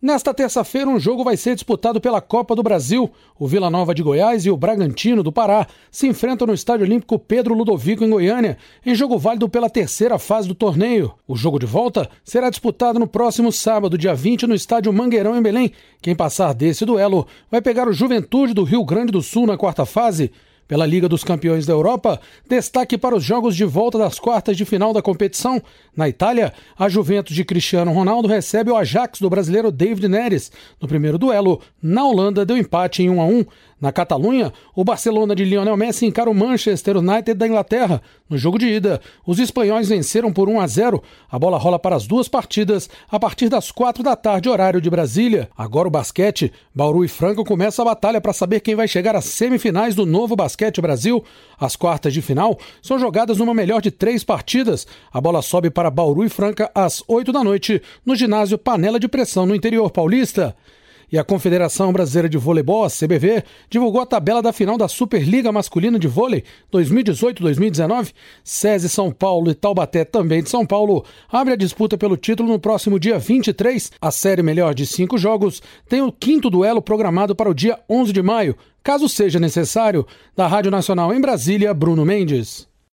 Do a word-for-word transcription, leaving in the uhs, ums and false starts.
Nesta terça-feira, um jogo vai ser disputado pela Copa do Brasil. O Vila Nova de Goiás e o Bragantino do Pará se enfrentam no Estádio Olímpico Pedro Ludovico, em Goiânia, em jogo válido pela terceira fase do torneio. O jogo de volta será disputado no próximo sábado, dia vinte, no Estádio Mangueirão, em Belém. Quem passar desse duelo vai pegar o Juventude do Rio Grande do Sul na quarta fase. Pela Liga dos Campeões da Europa, destaque para os jogos de volta das quartas de final da competição. Na Itália, a Juventus de Cristiano Ronaldo recebe o Ajax do brasileiro David Neres. No primeiro duelo, na Holanda, deu empate em um a um. Na Catalunha, o Barcelona de Lionel Messi encara o Manchester United da Inglaterra. No jogo de ida, os espanhóis venceram por um a zero. A bola rola para as duas partidas a partir das quatro da tarde, horário de Brasília. Agora o basquete, Bauru e Franca começa a batalha para saber quem vai chegar às semifinais do Novo Basquete Brasil. As quartas de final são jogadas numa melhor de três partidas. A bola sobe para Bauru e Franca às oito da noite, no ginásio Panela de Pressão, no interior paulista. E a Confederação Brasileira de Voleibol, a C B V, divulgou a tabela da final da Superliga Masculina de Vôlei dois mil e dezoito dois mil e dezenove. SESI São Paulo e Taubaté, também de São Paulo, abre a disputa pelo título no próximo dia vinte e três. A série melhor de cinco jogos tem o quinto duelo programado para o dia onze de maio, caso seja necessário. Da Rádio Nacional em Brasília, Bruno Mendes.